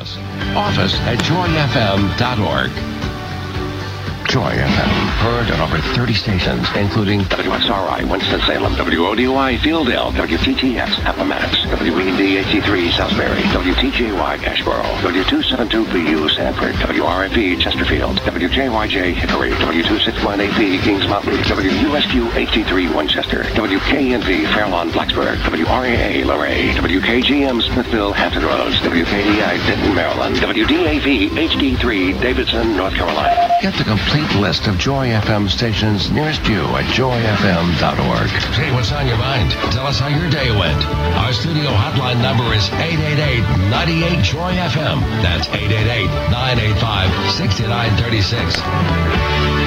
us. office@joyfm.org. Joy FM, heard on over 30 stations, including WXRI, Winston-Salem, WODY, Fieldale, WTTX, Appomattox, WED HD3, Salisbury, WTJY, Ashboro, W272BU, Sanford, WRFE, Chesterfield, WJYJ, Hickory, W261AP, Kings Mountain, WUSQ HD3, Winchester, WKNV, Fairlawn, Blacksburg, WRAA, Luray, WKGM, Smithville, Hampton Roads, WKDI, Denton, Maryland, WDAV, HD3, Davidson, North Carolina. Get the complete list of Joy FM stations nearest you at joyfm.org. Say what's on your mind. Tell us how your day went. Our studio hotline number is 888-98-JOY-FM. That's 888-985-6936.